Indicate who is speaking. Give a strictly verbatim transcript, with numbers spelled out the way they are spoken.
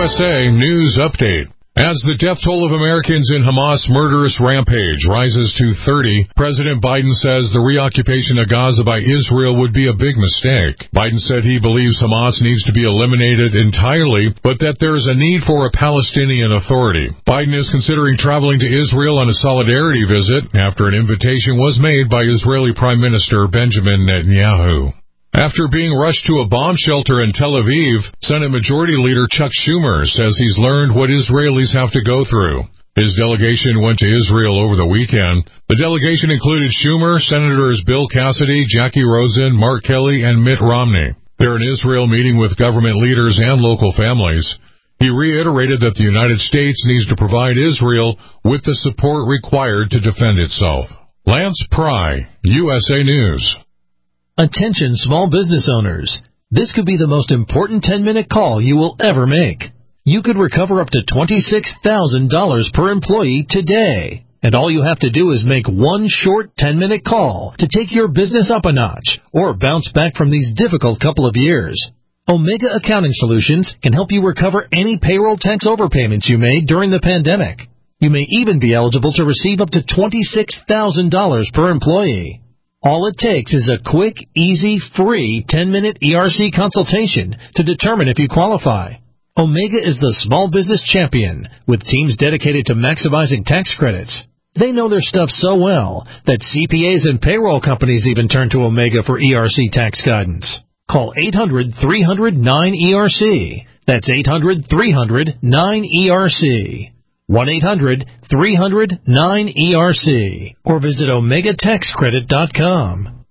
Speaker 1: S A News Update. As the death toll of Americans in Hamas' murderous rampage rises to thirty, President Biden says the reoccupation of Gaza by Israel would be a big mistake. Biden said he believes Hamas needs to be eliminated entirely, but that there is a need for a Palestinian Authority. Biden is considering traveling to Israel on a solidarity visit after an invitation was made by Israeli Prime Minister Benjamin Netanyahu. After being rushed to a bomb shelter in Tel Aviv, Senate Majority Leader Chuck Schumer says he's learned what Israelis have to go through. His delegation went to Israel over the weekend. The delegation included Schumer, Senators Bill Cassidy, Jackie Rosen, Mark Kelly, and Mitt Romney. They're in Israel meeting with government leaders and local families. He reiterated that the United States needs to provide Israel with the support required to defend itself. Lance Pry, U S A News.
Speaker 2: Attention small business owners. This could be the most important ten-minute call you will ever make. You could recover up to twenty-six thousand dollars per employee today. And all you have to do is make one short ten-minute call to take your business up a notch or bounce back from these difficult couple of years. Omega Accounting Solutions can help you recover any payroll tax overpayments you made during the pandemic. You may even be eligible to receive up to twenty-six thousand dollars per employee. All it takes is a quick, easy, free ten-minute E R C consultation to determine if you qualify. Omega is the small business champion with teams dedicated to maximizing tax credits. They know their stuff so well that C P As and payroll companies even turn to Omega for E R C tax guidance. Call eight hundred, three hundred, nine E R C. That's eight hundred, three hundred, nine E R C. one eight hundred, three hundred, nine E R C or visit omega tax credit dot com.